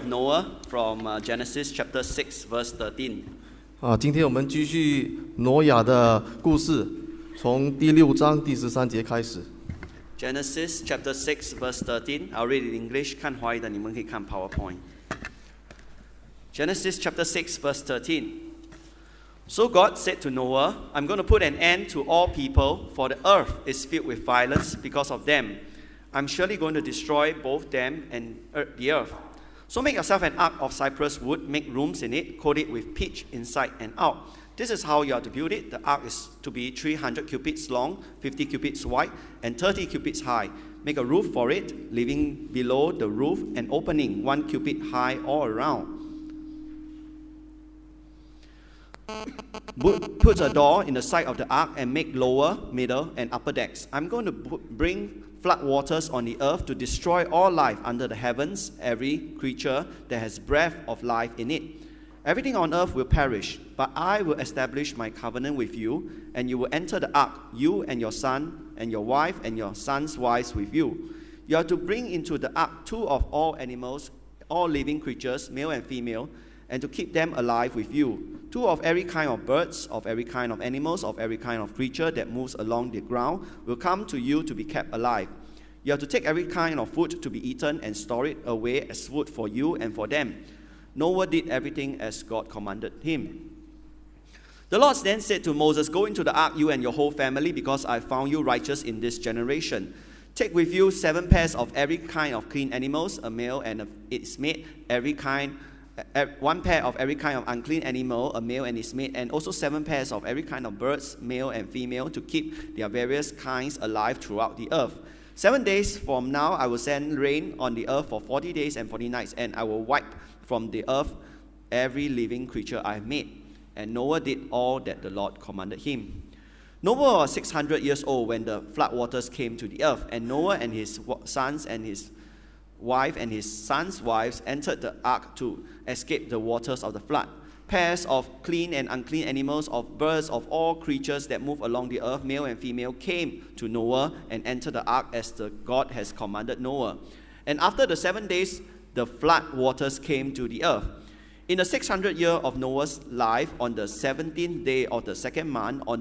Noah from Genesis chapter 6, verse 13. 今天我们继续挪亚的故事，从第6章第13节开始。 Genesis chapter 6, verse 13. I'll read it in English. 看华语的你们可以看 PowerPoint. Genesis chapter 6, verse 13. So God said to Noah, I'm going to put an end to all people, for the earth is filled with violence because of them. I'm surely going to destroy both them and the earth. So make yourself an ark of cypress wood, make rooms in it, coat it with pitch inside and out. This is how you are to build it. The ark is to be 300 cubits long, 50 cubits wide, and 30 cubits high. Make a roof for it, leaving below the roof an opening 1 cubit high all around. Put a door in the side of the ark and make lower, middle, and upper decks. I'm going to bring flood waters on the earth to destroy all life under the heavens, every creature that has breath of life in it. Everything on earth will perish, but I will establish my covenant with you, and you will enter the ark, you and your son, and your wife, and your son's wives with you. You are to bring into the ark 2 of all animals, all living creatures, male and female, and to keep them alive with you. 2 of every kind of birds, of every kind of animals, of every kind of creature that moves along the ground will come to you to be kept alive. You have to take every kind of food to be eaten and store it away as food for you and for them. Noah did everything as God commanded him. The Lord then said to Moses, Go into the ark, you and your whole family, because I found you righteous in this generation. Take with you 7 pairs of every kind of clean animals, a male and its mate, 1 pair of every kind of unclean animal, a male and its mate, and also 7 pairs of every kind of birds, male and female, to keep their various kinds alive throughout the earth. 7 days from now I will send rain on the earth for 40 days and 40 nights, and I will wipe from the earth every living creature I have made. And Noah did all that the Lord commanded him. Noah was 600 years old when the flood waters came to the earth, and Noah and his sons and his wife and his sons' wives entered the ark to escape the waters of the flood. Pairs of clean and unclean animals, of birds, of all creatures that move along the earth, male and female, came to Noah and entered the ark as the God has commanded Noah. And after the 7 days, the flood waters came to the earth. In the 600th year of Noah's life, on the 17th day of the 2nd month, on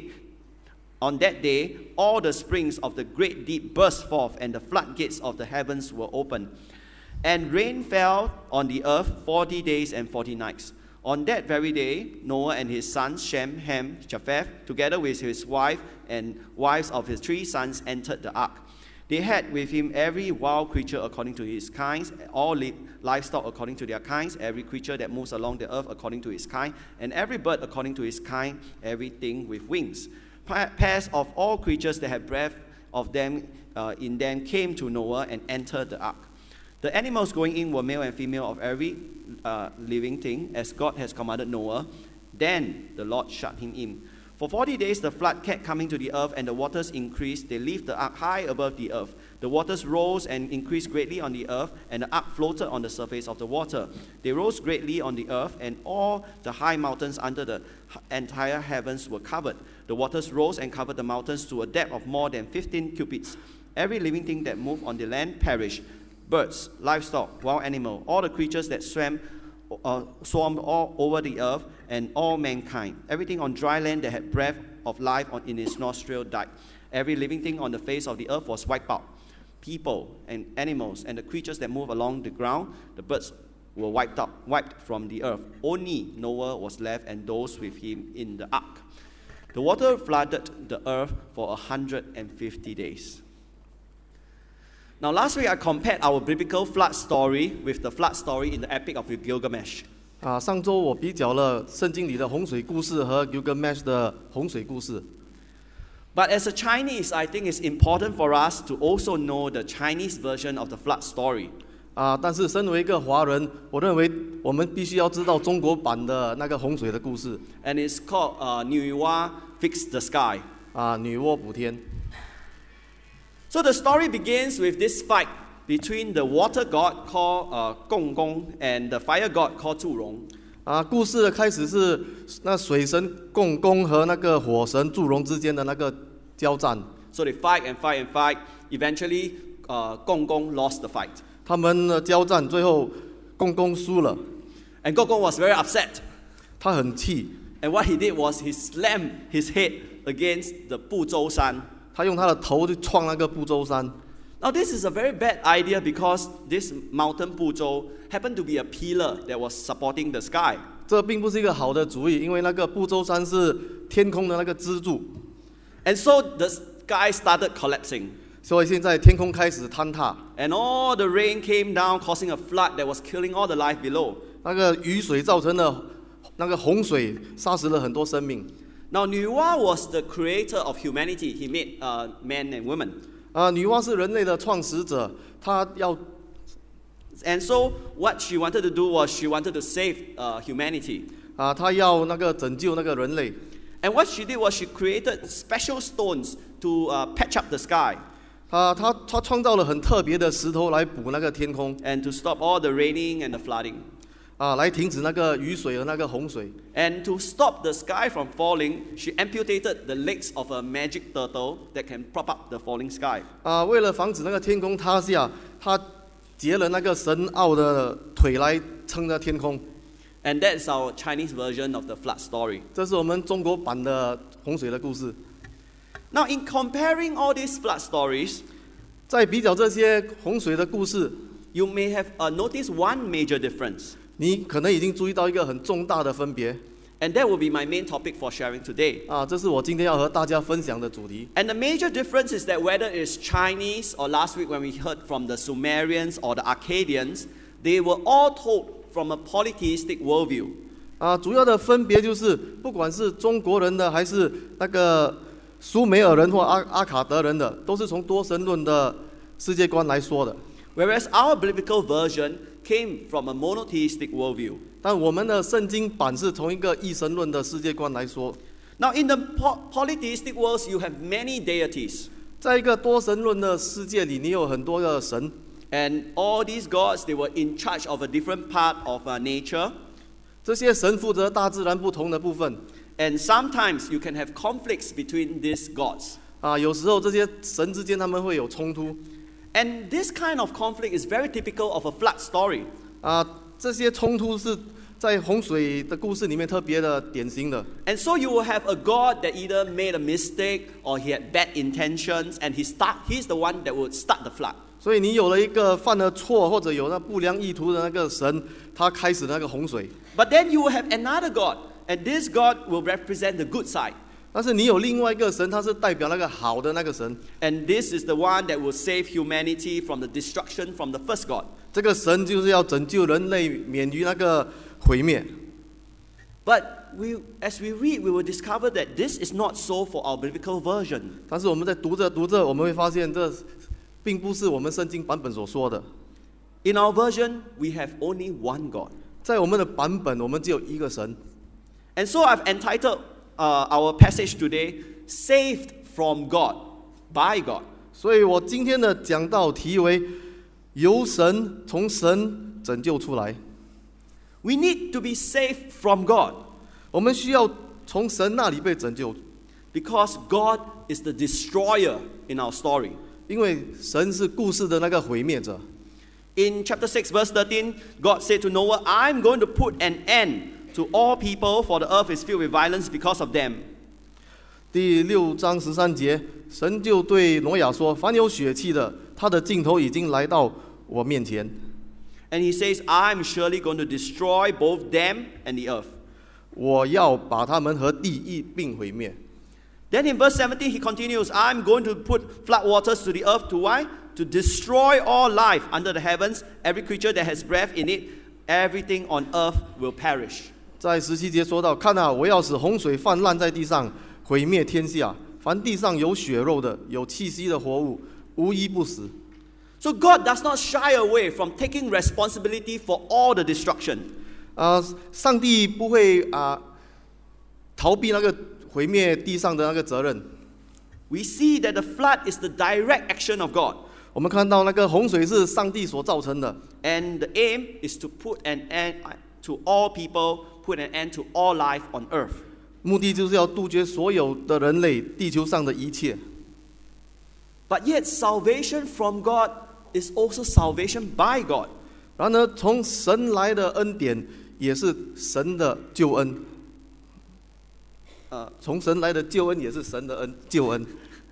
that day, all the springs of the great deep burst forth, and the floodgates of the heavens were opened. And rain fell on the earth 40 days and 40 nights. On that very day, Noah and his sons, Shem, Ham, Japheth, together with his wife and wives of his 3 sons, entered the ark. They had with him every wild creature according to his kinds, all livestock according to their kinds, every creature that moves along the earth according to his kind, and every bird according to his kind, everything with wings. Pairs of all creatures that had breath of them in them came to Noah and entered the ark. The animals going in were male and female of every living thing, as God has commanded Noah. Then the Lord shut him in. For 40 days the flood kept coming to the earth, and the waters increased. They left the ark high above the earth. The waters rose and increased greatly on the earth, and the ark floated on the surface of the water. They rose greatly on the earth, and all the high mountains under the entire heavens were covered. The waters rose and covered the mountains to a depth of more than 15 cubits. Every living thing that moved on the land perished. Birds, livestock, wild animal, all the creatures that swarmed all over the earth, and all mankind. Everything on dry land that had breath of life in its nostril died. Every living thing on the face of the earth was wiped out. People and animals and the creatures that move along the ground, the birds were wiped from the earth. Only Noah was left and those with him in the ark. The water flooded the earth for 150 days. Now, last week I compared our biblical flood story with the flood story in the Epic of Gilgamesh. 上周我比较了圣经里的洪水故事和 Gilgamesh 的洪水故事。 But as a Chinese, I think it's important for us to also know the Chinese version of the flood story. 但是身为一个华人，我认为我们必须要知道中国版的那个洪水的故事。 And it's called 女娲 fix the sky. 女娲补天。 So the story begins with this fight between the water god called Gong Gong and the fire god called Zhu Rong. 故事的开始是那水神共工和那个火神祝融之间的那个交战。 So they fight and fight and fight. Eventually, Gong Gong lost the fight. 他们交战，最后公公输了， And Gogong was very upset. 他很气， And what he did was he slammed his head against the Buzhou Shan. 他用他的头去撞那个不周山。 Now this is a very bad idea because this mountain Buzhou happened to be a pillar that was supporting the sky. 这并不是一个好的主意，因为那个不周山是天空的那个支柱， And so the sky started collapsing. 所以现在天空开始坍塌， And all the rain came down, causing a flood that was killing all the life below. 那个雨水造成了那个洪水，杀死了很多生命。 Now Nuwa was the creator of humanity. He made men and women. 女娲是人类的创始者，她要 And so what she wanted to do was she wanted to save humanity. 她要那个拯救那个人类。 And what she did was she created special stones to patch up the sky 她创造了很特别的石头来补那个天空， and to stop all the raining and the flooding. 来停止那个雨水和那个洪水。 And to stop the sky from falling, she amputated the legs of a magic turtle that can prop up the falling sky. 为了防止那个天空塌下，她截了那个神奥的腿来撑着天空。 And that's our Chinese version of the flood story. 这是我们中国版的洪水的故事。 Now, in comparing all these flood stories, 在比较这些洪水的故事， you may have noticed one major difference. 你可能已经注意到一个很重大的分别。 And that will be my main topic for sharing today. 这是我今天要和大家分享的主题。 And the major difference is that whether it's Chinese or last week when we heard from the Sumerians or the Akkadians, they were all told from a polytheistic worldview. 主要的分别就是，不管是中国人的还是那个苏美尔人或阿卡德人的，都是从多神论的世界观来说的。 Whereas our biblical version came from a monotheistic worldview. 但我们的圣经版是从一个一神论的世界观来说。 Now, in the polytheistic worlds, you have many deities. 在一个多神论的世界里，你有很多个神， And all these gods, they were in charge of a different part of nature. 这些神负责大自然不同的部分。 And sometimes you can have conflicts between these gods. 有时候这些神之间他们会有冲突。 And this kind of conflict is very typical of a flood story. 这些冲突是在洪水的故事里面特别的典型的。 And so you will have a God that either made a mistake or he had bad intentions, and he's the one that would start the flood. 所以你有了一个犯了错或者有那不良意图的那个神，他开始那个洪水。 But then you will have another God, and this God will represent the good side. 但是你有另外一个神，他是代表那个好的那个神。 And this is the one that will save humanity from the destruction from the first God. 这个神就是要拯救人类免于那个毁灭。 But as we read, we will discover that this is not so for our biblical version. 但是我们在读着，我们会发现这并不是我们圣经版本所说的。 In our version, we have only one God. 在我们的版本，我们只有一个神。 And so I've entitled our passage today, Saved from God, by God. 所以我今天的讲道题为由神从神拯救出来。 We need to be saved from God 我们需要从神那里被拯救， because God is the destroyer in our story. 因为神是故事的那个毁灭者。 In chapter 6, verse 13, God said to Noah, I'm going to put an end to all people, for the earth is filled with violence because of them. 第6章13节，神就对挪亚说：“凡有血气的，他的尽头已经来到我面前。 And he says, I'm surely going to destroy both them and the earth. 我要把他们和地一并毁灭。” Then in verse 17, he continues, I'm going to put flood waters to the earth to why? To destroy all life under the heavens, every creature that has breath in it, everything on earth will perish. 在17节说到：“看啊，我要使洪水泛滥在地上，毁灭天下。凡地上有血肉的、有气息的活物，无一不死。” So God does not shy away from taking responsibility for all the destruction. 上帝不会逃避那个毁灭地上的那个责任。 We see that the flood is the direct action of God. 我们看到那个洪水是上帝所造成的， And the aim is to put an end to all people, put an end to all life on earth. 目的就是要杜绝所有的人类地球上的一切。 But yet salvation from God is also salvation by God. 然而从神来的恩典也是神的救恩，从神来的救恩也是神的救恩。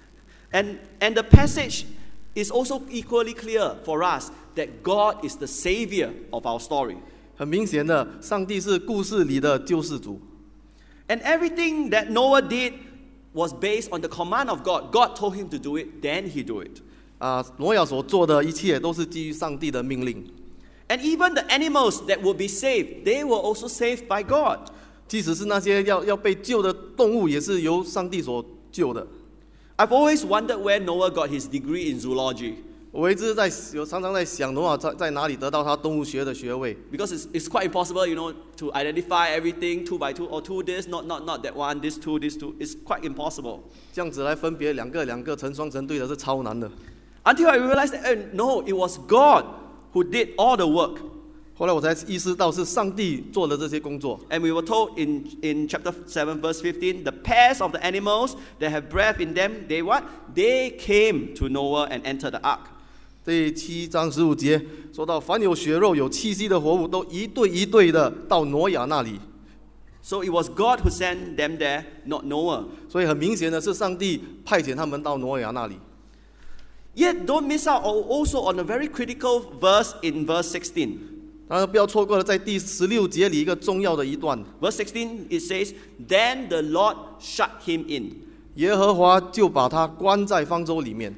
And the passage is also equally clear for us that God is the savior of our story. 很明显的，上帝是故事里的救世主。 And everything that Noah did was based on the command of God. God told him to do it, then he do it. 挪亚所做的一切都是基于上帝的命令。 And even the animals that would be saved, they were also saved by God. 即使是那些要被救的动物，也是由上帝所救的。 I've always wondered where Noah got his degree in zoology. 我一直常常在想，挪亚在哪里得到他动物学的学位？ Because it's quite impossible, to identify everything 2 by 2 or 2 this, not that one, this 2, this 2. It's quite impossible. 这样子来分别两个成双成对的是超难的。 Until I realized that, no, it was God who did all the work. 后来我才意识到是上帝做的这些工作。 And we were told in chapter 7 verse 15, the pairs of the animals that have breath in them, they what? They came to Noah and entered the ark. 第7章15节说到，凡有血肉有气息的活物，都一对一对的到挪亚那里。 So it was God who sent them there, not Noah. 所以很明显的是上帝派遣他们到挪亚那里。 Yet don't miss out also on a very critical verse in verse 16. 当然不要错过了在第16节里一个重要的一段。 Verse 16 it says, Then the Lord shut him in. 耶和华就把他关在方舟里面。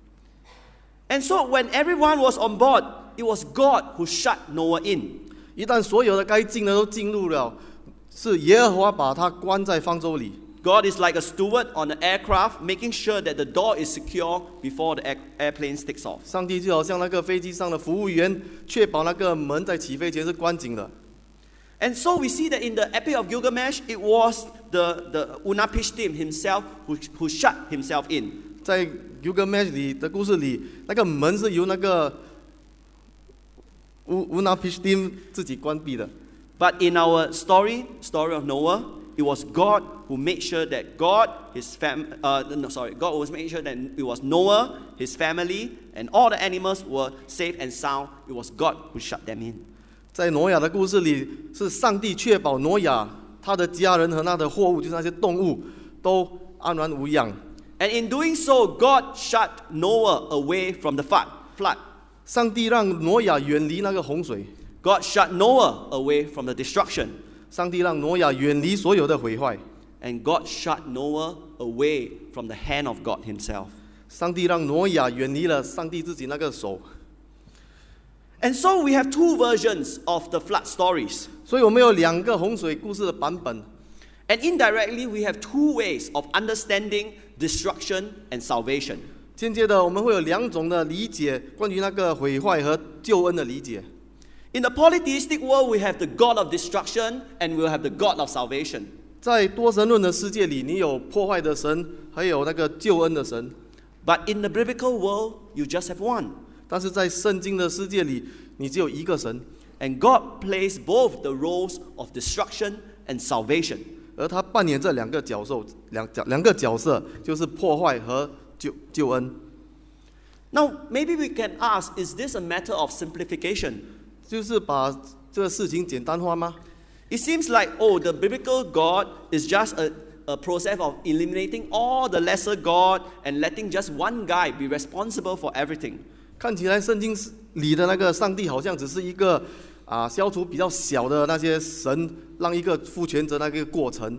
And so when everyone was on board, it was God who shut Noah in. 一旦所有的该进的都进入了，是耶和华把他关在方舟里。 God is like a steward on an aircraft, making sure that the door is secure before the airplane takes off. 上帝就好像那个飞机上的服务员，确保那个门在起飞前是关紧的。 And so we see that in the Epic of Gilgamesh, it was the Utnapishtim himself who shut himself in. 在 Gilgamesh 里的故事里，那个门是由那个Utnapishtim 自己关闭的。 But in our story of Noah, it was God who made sure that God was making sure that it was Noah, his family, and all the animals were safe and sound. It was God who shut them in. 在挪亚的故事里，是上帝确保挪亚他的家人和他的货物，就是那些动物，都安然无恙。 And in doing so, God shut Noah away from the flood. 上帝让挪亚远离那个洪水， God shut Noah away from the destruction. 上帝让挪亚远离所有的毁坏， And God shut Noah away from the hand of God himself. 上帝让挪亚远离了上帝自己那个手。 And so we have two versions of the flood stories. 所以我们有两个洪水故事的版本。 And indirectly, we have two ways of understanding destruction and salvation. 间接的，我们会有两种的理解，关于那个毁坏和救恩的理解。 In the polytheistic world, we have the God of destruction and we'll have the God of salvation. 在多神论的世界里，你有破坏的神，还有那个救恩的神。 But in the biblical world, you just have one. 但是在圣经的世界里，你只有一个神， And God plays both the roles of destruction and salvation. 而他扮演这两个角色，就是破坏和救恩。 Now, maybe we can ask, is this a matter of simplification? 就是把这个事情简单化吗？ It seems like, the biblical God is just a process of eliminating all the lesser God and letting just one guy be responsible for everything. 看起来圣经里的那个上帝好像只是一个消除比较小的那些神，让一个负全责那个过程。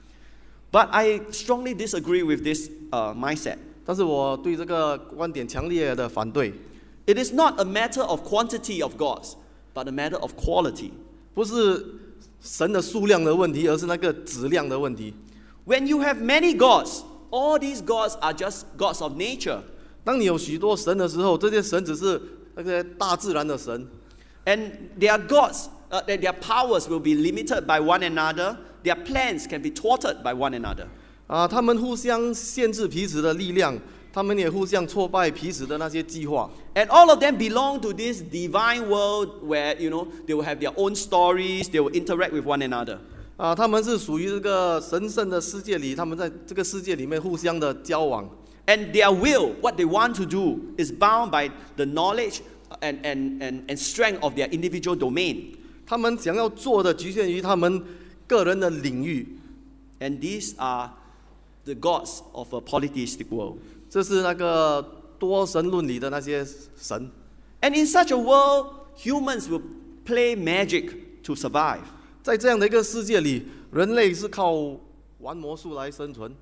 But I strongly disagree with this mindset. 但是我对这个观点强烈的反对。 It is not a matter of quantity of gods, but a matter of quality. 不是神的数量的问题，而是那个质量的问题。 When you have many gods, all these gods are just gods of nature. 当你有许多神的时候，这些神只是那个大自然的神。 And their gods, their powers will be limited by one another. Their plans can be thwarted by one another. 他们互相限制彼此的力量，他们也互相挫败彼此的那些计划。 And all of them belong to this divine world where, they will have their own stories, they will interact with one another. 他们是属于这个神圣的世界里，他们在这个世界里面互相的交往。 And their will, what they want to do, is bound by the knowledge and strength of their individual domain. 他们想要做的局限于他们个人的领域， And these are the gods of a polytheistic world. 这是那个多神论里的那些神。 And in such a world, humans will play magic to survive. 在这样的一个世界里，人类是靠玩魔术来生存。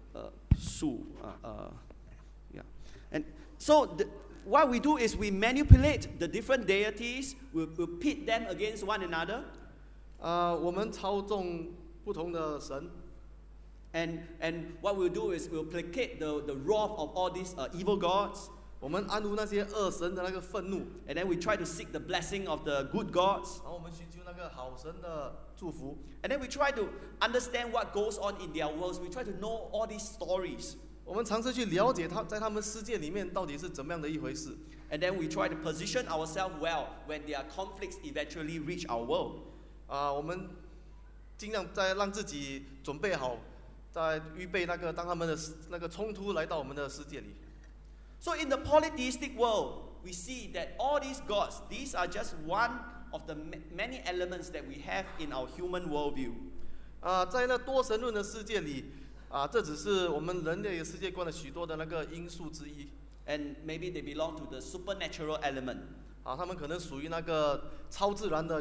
Yeah. And so what we do is we manipulate the different deities, we'll pit them against one another. 我们操纵不同的神， And what we'll do is we'll placate the wrath of all these evil gods. 我们安抚那些恶神的那个愤怒， And then we try to seek the blessing of the good gods. 然后我们寻求那个好神的祝福。 And then we try to understand what goes on in their worlds. We try to know all these stories. 我们尝试去了解在他们世界里面到底是怎么样的一回事。 And then we try to position ourselves well when their conflicts eventually reach our world. 我们尽量在让自己准备好，在预备那个当他们的那个冲突来到我们的世界里。 So in the polytheistic world, we see that all these gods, these are just one of the many elements that we have in our human worldview. 在那多神论的世界里，这只是我们人类的世界观的许多的那个因素之一。 And maybe they belong to the supernatural element. 他们可能属于那个超自然的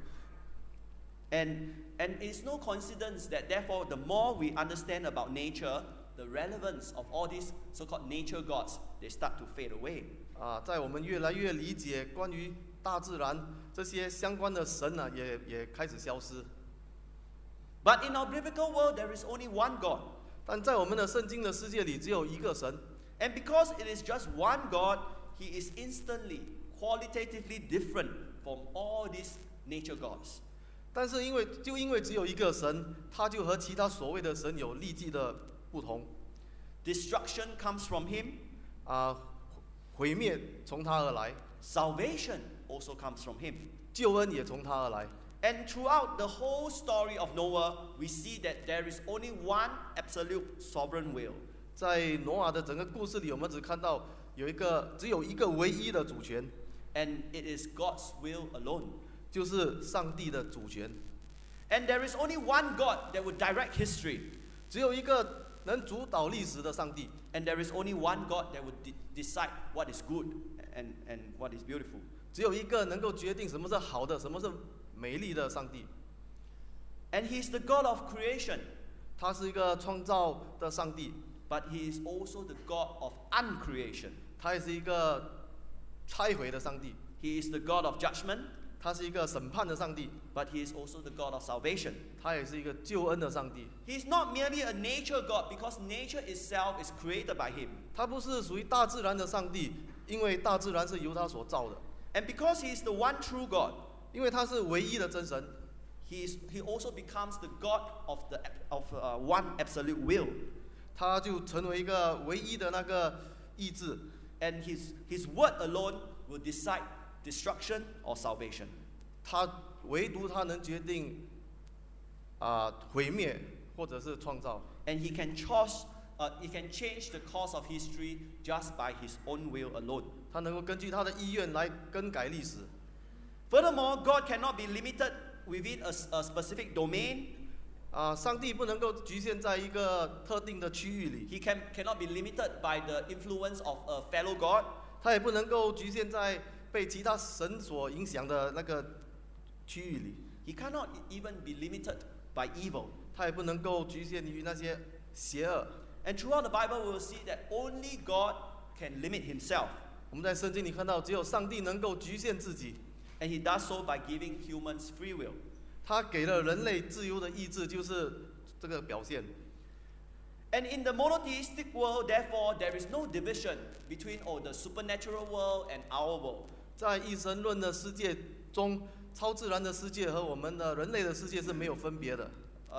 And it's no coincidence that therefore the more we understand about nature, the relevance of all these so-called nature gods, they start to fade away. 在我们越来越理解关于大自然这些相关的神呢，也开始消失。 But in our biblical world, there is only one God. 但在我们的圣经的世界里，只有一个神。 And because it is just one God, He is instantly, qualitatively different from all these nature gods. 但是因为只有一个神，他就和其他所谓的神有立即的不同。 Destruction comes from Him. 毁灭从他而来， Salvation also comes from Him. 救恩也从他而来。 And throughout the whole story of Noah, we see that there is only one absolute sovereign will. 在挪亚的整个故事里，我们只看到只有一个唯一的主权， And it is God's will alone. 就是上帝的主权。 And there is only one God that will direct history. 只有一个能主导历史的上帝， And there is only one God that will decide what is good and what is beautiful. 只有一个能够决定什么是好的，什么是美丽的上帝。 And He is the God of creation, 他是一个创造的上帝， but He is also the God of uncreation. 他也是一个拆毁的上帝， He is the God of judgment, 他是一个审判的上帝， but He is also the God of salvation. 他也是一个救恩的上帝。 He is not merely a nature God because nature itself is created by Him. 他不是属于大自然的上帝，因为大自然是由他所造的。 And because He is the one true God, 因为他是唯一的真神， He also becomes the God of one absolute will. 他就成为一个唯一的那个意志， And His word alone will decide destruction or salvation. 唯独他能决定毁灭或者是创造。 And He can change the course of history just by His own will alone. 他能够根据他的意愿来更改历史。 Furthermore, God cannot be limited within a specific domain. 上帝不能够局限在一个特定的区域里， He cannot be limited by the influence of a fellow God. 他也不能够局限在被其他神所影响的那个区域里， He cannot even be limited by evil. 他也不能够局限于那些邪恶。 And throughout the Bible, we will see that only God can limit Himself. 我们在圣经里看到，只有上帝能够局限自己， And He does so by giving humans free will. 他给了人类自由的意志，就是这个表现。 And in the monotheistic world, therefore, there is no division between the supernatural world and our world. 在一神论的世界中，超自然的世界和我们的人类的世界是没有分别的。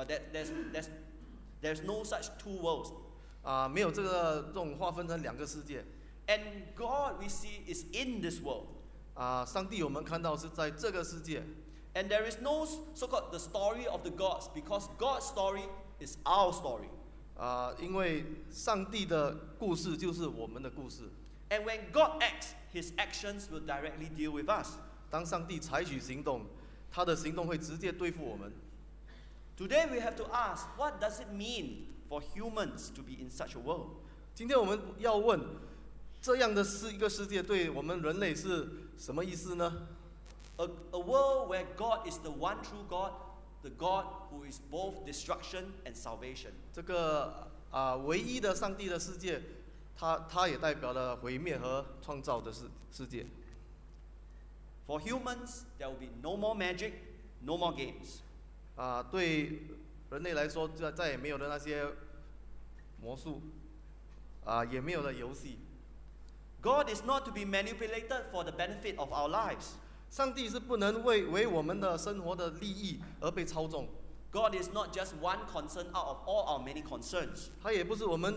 There's no such two worlds. 没有这种划分成两个世界。 And God, we see, is in this world. 上帝我们看到是在这个世界。 And there is no so-called the story of the gods because God's story is our story. 因为上帝的故事就是我们的故事。 And when God acts, His actions will directly deal with us. 当上帝采取行动，他的行动会直接对付我们。 Today we have to ask, what does it mean for humans to be in such a world? 今天我们要问，这样的一个世界对我们人类是什么意思呢？ A world where God is the one true God, the God who is both destruction and salvation. 这个唯一的上帝的世界，它也代表了毁灭和创造的世界。 For humans, there will be no more magic, no more games. 对人类来说，再也没有了那些魔术，也没有了游戏。 God is not to be manipulated for the benefit of our lives. 上帝是不能为我们的生活的利益而被操纵。 God is not just one concern out of all our many concerns. 他也不是我们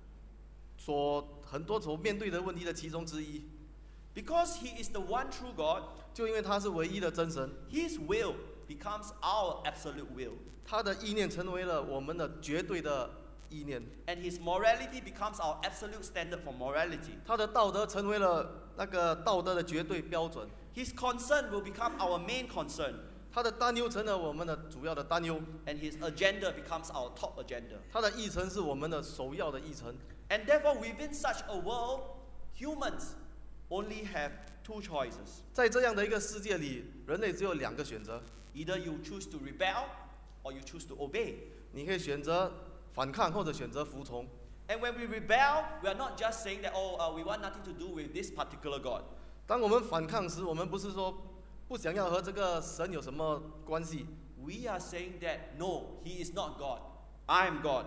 很多所面对的问题的其中之一。 Because He is the one true God, 就因为他是唯一的真神， His will becomes our absolute will. 他的意念成为了我们的绝对的意念， And His morality becomes our absolute standard for morality. 他的道德成为了那个道德的绝对标准， His concern will become our main concern. 他的担忧成了我们的主要的担忧， And His agenda becomes our top agenda. 他的议程是我们的首要的议程。 And therefore, within such a world, humans only have two choices. 在这样的一个世界里，人类只有2个选择， Either you choose to rebel or you choose to obey. 你可以选择反抗或者选择服从。 And when we rebel, we are not just saying that, we want nothing to do with this particular God. 当我们反抗时，我们不是说不想要和这个神有什么关系， We are saying that, no, He is not God. I am God.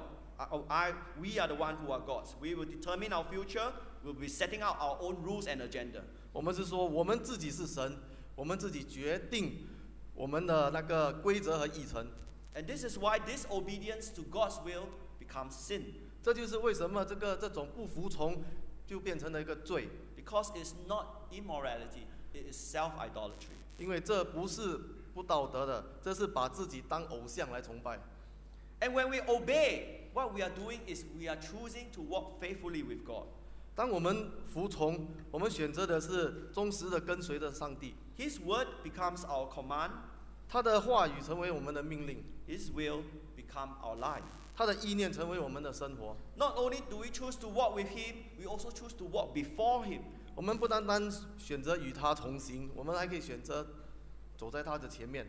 We are the one who are gods. We will determine our future. We'll be setting out our own rules and agenda. 我们是说我们自己是神，我们自己决定我们的那个规则和议程。 And this is why disobedience to God's will becomes sin. 这就是为什么这种不服从就变成了一个罪， Because it's not immorality, it is self-idolatry. 因为这不是不道德的，这是把自己当偶像来崇拜。 And when we obey, what we are doing is we are choosing to walk faithfully with God. 当我们服从，我们选择的是忠实的跟随着上帝， His word becomes our command. 他的话语成为我们的命令， His will become our life. 他的意念成为我们的生活。 Not only do we choose to walk with Him, we also choose to walk before Him. 我们不单单选择与他同行，我们还可以选择走在他的前面。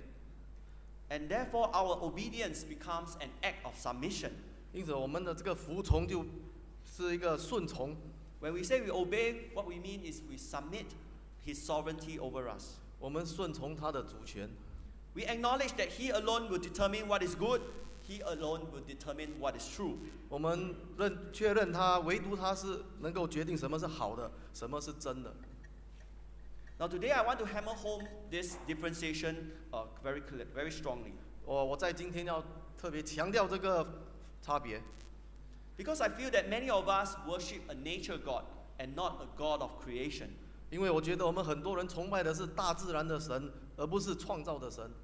And therefore, our obedience becomes an act of submission. 因此，我们的这个服从就是一个顺从。 When we say we obey, what we mean is we submit His sovereignty over us. 我们顺从他的主权， We acknowledge that He alone will determine what is good. He alone will determine what is true. 我们确认他，唯独他是能够决定什么是好的，什么是真的。 Now, today I want to hammer home this differentiation very strongly. 我在今天要特别强调这个差别， Because I feel that many of us worship a nature God and not a God of creation. 因为我觉得我们很多人崇拜的是大自然的神，而不是创造的神。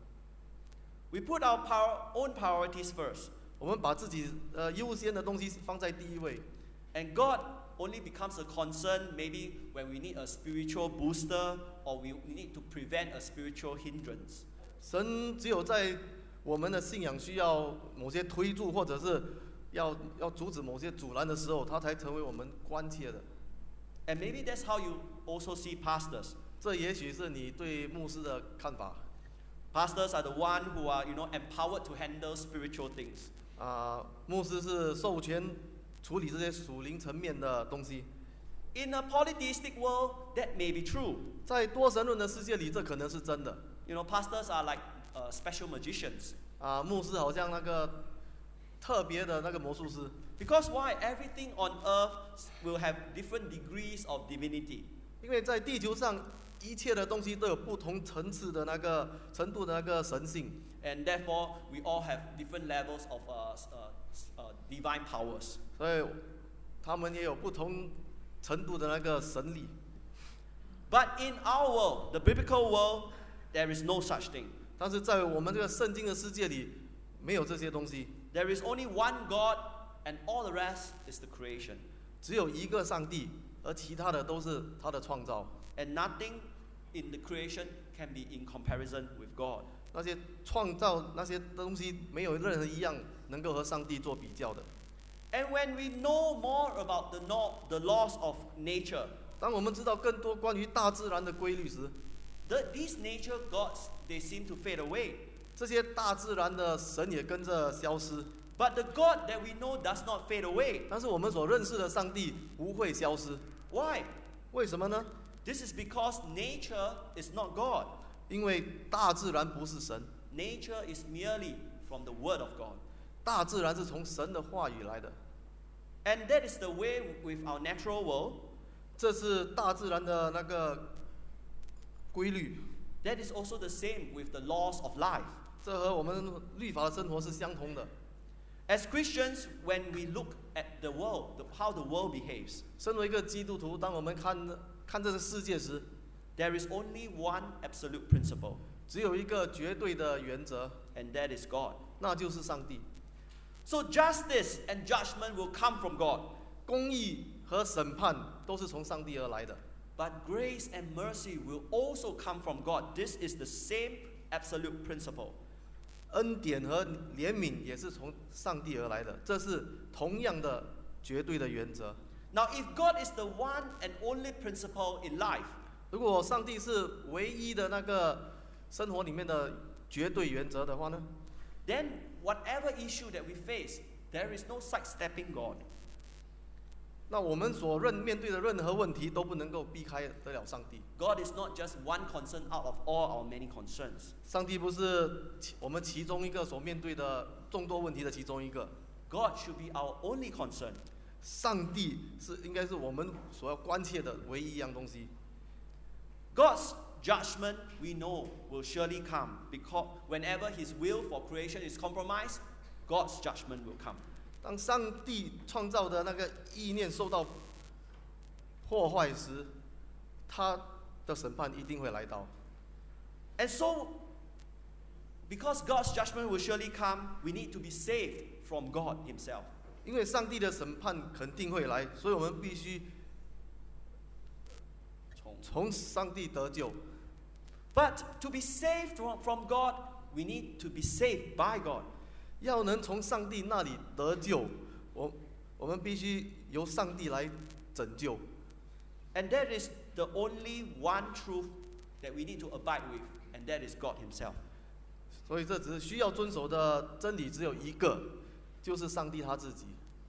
We put our own priorities first. 我们把自己优先的东西放在第一位， And God only becomes a concern maybe when we need a spiritual booster or we need to prevent a spiritual hindrance. 神只有在我们的信仰需要某些推助，或者是要阻止某些阻拦的时候，他才成为我们关切的。 And maybe that's how you also see pastors. 这也许是你对牧师的看法。 Pastors are the one who are, empowered to handle spiritual things. 牧师是授权处理这些属灵层面的东西。 In a polytheistic world, that may be true. 在多神论的世界里，这可能是真的。 Pastors are like special magicians. 牧师好像那个特别的那个魔术师。 Because why? Everything on earth will have different degrees of divinity. 因为在地球上，一切的东西都有不同层次的那个程度的那个神性。 And therefore, we all have different levels of divine powers. 所以他们也有不同程度的那个神力。 But in our world, the biblical world, there is no such thing. 但是在我们这个圣经的世界里，没有这些东西。 There is only one God, and all the rest is the creation. 只有一个上帝， 而其他的都是他的创造。 And nothing in the creation can be in comparison with God. 那些创造那些东西，没有任何一样能够和上帝做比较的。 And when we know more about the laws of nature, 当我们知道更多关于大自然的规律时， these nature gods, they seem to fade away. 这些大自然的神也跟着消失。 But the God that we know does not fade away. 但是我们所认识的上帝不会消失， Why? 为什么呢？ This is because nature is not God. 因为大自然不是神， Nature is merely from the Word of God. 大自然是从神的话语来的。 And that is the way with our natural world. 这是大自然的那个规律， That is also the same with the laws of life. 这和我们律法的生活是相同的。 As Christians, when we look at the world, how the world behaves, 身为一个基督徒，当我们看这个世界时， there is only one absolute principle, 只有一个绝对的原则， and that is God. 那就是上帝。 So justice and judgment will come from God, 公义和审判都是从上帝而来的， but grace and mercy will also come from God. This is the same absolute principle. 恩典和怜悯也是从上帝而来的，这是同样的绝对的原则。 Now, if God is the one and only principle in life, 如果上帝是唯一的那个生活里面的绝对原则的话呢， then whatever issue that we face, there is no sidestepping God. 那我们所面对的任何问题都不能够避开得了上帝。 God is not just one concern out of all our many concerns. 上帝不是我们其中一个所面对的众多问题的其中一个， God should be our only concern. 上帝应该是我们所要关切的唯一一样东西。 God's judgment, we know, will surely come because whenever His will for creation is compromised, God's judgment will come. 当上帝创造的那个意念受到破坏时，他的审判一定会来到。 And so, because God's judgment will surely come, we need to be saved from God Himself. 因为上帝的审判肯定会来，所以我们必须从上帝得救。 But to be saved from God, we need to be saved by God. 要能从上帝那里得救，我们必须由上帝来拯救。 And that is the only one truth that we need to abide with, and that is God Himself. 所以这只是需要遵守的真理只有一个，就是上帝他自己。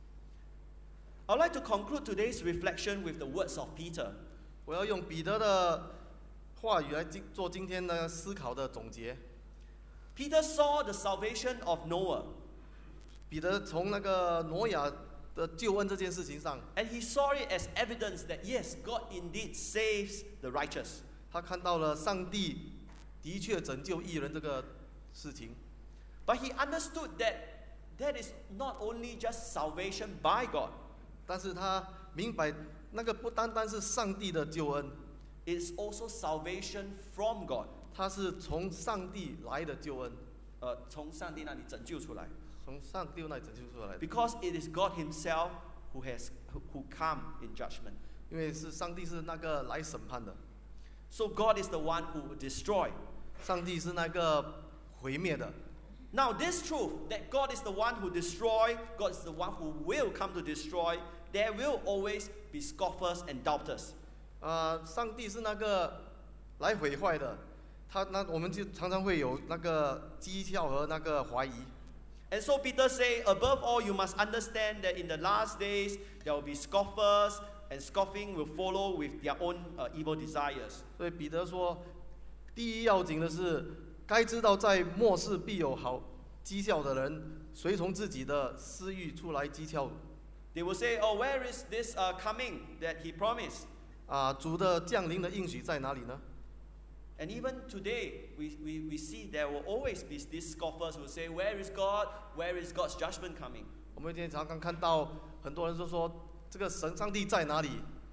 I'd like to conclude today's reflection with the words of Peter. 我要用彼得的话语来做今天的思考的总结。 Peter saw the salvation of Noah, 彼得从那个挪亚的救恩这件事情上， and he saw it as evidence that yes, God indeed saves the righteous. 他看到了上帝的确拯救义人这个事情， But he understood that that is not only just salvation by God, 但是他明白那个不单单是上帝的救恩， it's also salvation from God. 他是从上帝来的救恩， 从上帝那里拯救出来。 从上帝那里拯救出来的。 Because it is God Himself who come in judgment. 因为是上帝是那个来审判的， So God is the one who will destroy. 上帝是那个毁灭的。 Now this truth that God is the one who destroy, God is the one who will come to destroy, there will always be scoffers and doubters. 上帝是那个来毁坏的，我们就常常会有那个讥诮和那个怀疑。 And so Peter say, above all, you must understand that in the last days there will be scoffers, and scoffing will follow with their own evil desires. 所以彼得说，第一要紧的是，该知道在末世必有好讥诮的人，随从自己的私欲出来讥诮。 They will say, oh, where is this coming that he promised? 主的降临的应许在哪里呢？ And even today, we see there will always be these scoffers who say, where is God? Where is God's judgment coming? 我们今天常常看到很多人说这个上帝在哪里？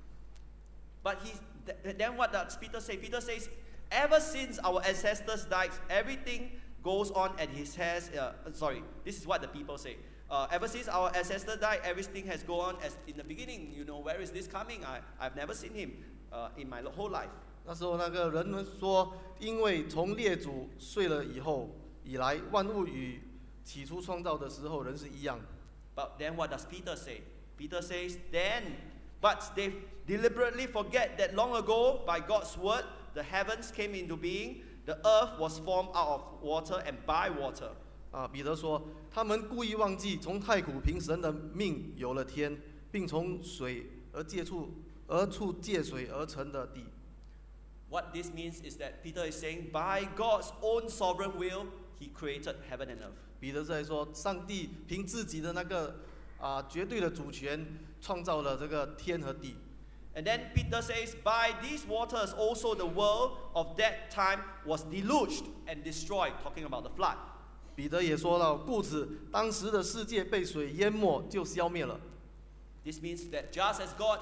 But then what does Peter say? Peter says, ever since our ancestors died, everything goes on at his hands. This is what the people say. ever since our ancestor died, everything has gone as in the beginning. Where is this coming? I've never seen him in my whole life. 那时候那个人们说，因为从列祖睡了以来，万物与起初创造的时候人是一样。 But then what does Peter say? Peter says, but they deliberately forget that long ago, by God's word, the heavens came into being, the earth was formed out of water and by water. 彼得说，他们故意忘记从太古凭神的命有了天，并从水处借水而成的地。 What this means is that Peter is saying, by God's own sovereign will, He created heaven and earth. 彼得在说，上帝凭自己的那个绝对的主权，创造了这个天和地。 And then Peter says, by these waters also the world of that time was deluged and destroyed, talking about the flood. 彼得也说了，故此当时的世界被水淹没，就消灭了。 This means that just as God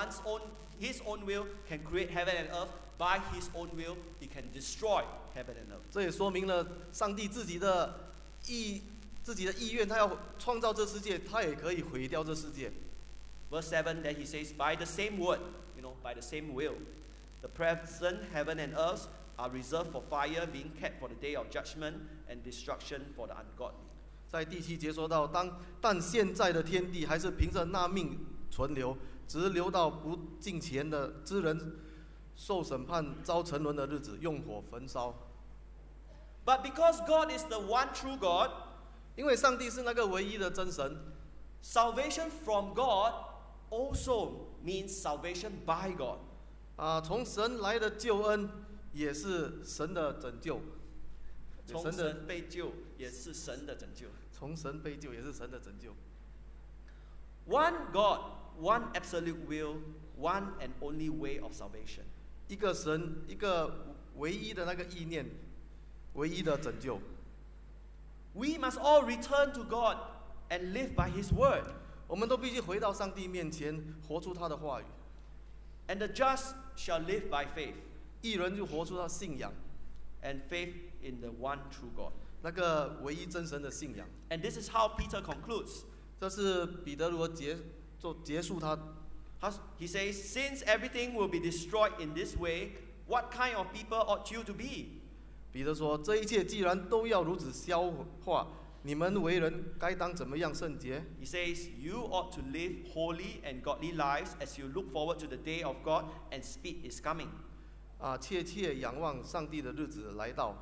His own will can create heaven and earth, by His own will He can destroy heaven and earth. 这也说明了上帝自己的意愿，他要创造这世界，他也可以毁掉这世界。 Verse 7, then He says, by the same word, by the same will, the present heaven and earth are reserved for fire, being kept for the day of judgment and destruction for the ungodly. 在第7节说到，但现在的天地还是凭着那命存留，只留到不敬虔的之人受审判、遭沉沦的日子，用火焚烧。 But because God is the one true God, 因为上帝是那个唯一的真神， salvation from God also means salvation by God. 从神来的救恩也是神的拯救。 从神被救也是神的拯救。 从神被救也是神的拯救。 One God, one absolute will, one and only way of salvation. 一个神，一个唯一的那个意念，唯一的拯救。 We must all return to God and live by His word. 我们都必须回到上帝面前，活出他的话语。 And the just shall live by faith. 义人就活出他信仰。 And faith in the one true God. 那个唯一真神的信仰。 And this is how Peter concludes. 这是彼得如何结束他。 He says, since everything will be destroyed in this way, what kind of people ought you to be? 彼得说，这一切既然都要如此消化，你们为人该当怎么样圣洁？ He says, you ought to live holy and godly lives as you look forward to the day of God and speed is coming. 切切仰望上帝的日子来到。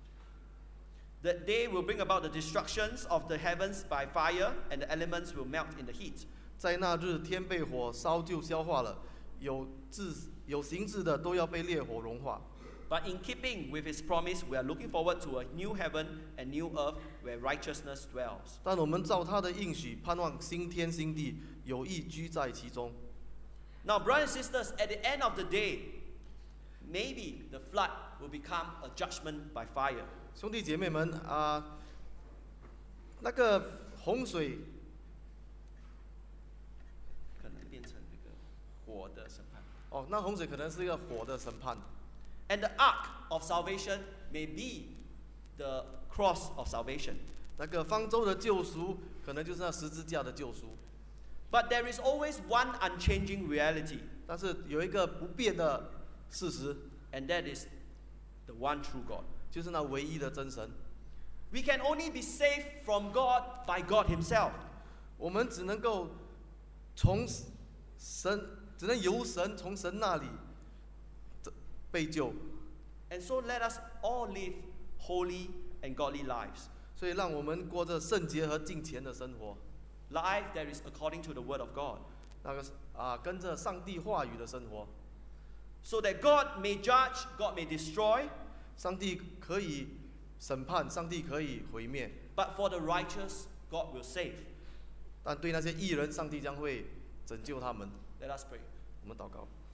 That day will bring about the destructions of the heavens by fire, and the elements will melt in the heat. 在那日，天被火烧就消化了，有形质的都要被烈火融化。 But in keeping with His promise, we are looking forward to a new heaven and new earth where righteousness dwells. 但我们照他的应许，盼望新天新地，有义居在其中。 Now, brothers and sisters, at the end of the day, maybe the flood will become a judgment by fire. 兄弟姐妹们那个洪水可能变成那个火的审判。 那洪水可能是一个火的审判。 And the ark of salvation may be the cross of salvation. 那个方舟的救赎，可能就是那十字架的救赎。 But there is always one unchanging reality. 但是有一个不变的事实 And that is the one true God. 就是那唯一的真神。 We can only be saved from God by God Himself. 我们只能够只能由神从神那里被救。 And so let us all live holy and godly lives. 所以让我们过着圣洁和敬虔的生活。 Life that is according to the word of God. 那个跟着上帝话语的生活。 So that God may judge, God may destroy. 上帝可以审判，上帝可以毁灭。 But for the righteous, God will save. 但对那些义人，上帝将会拯救他们。 Let us pray. 我们祷告。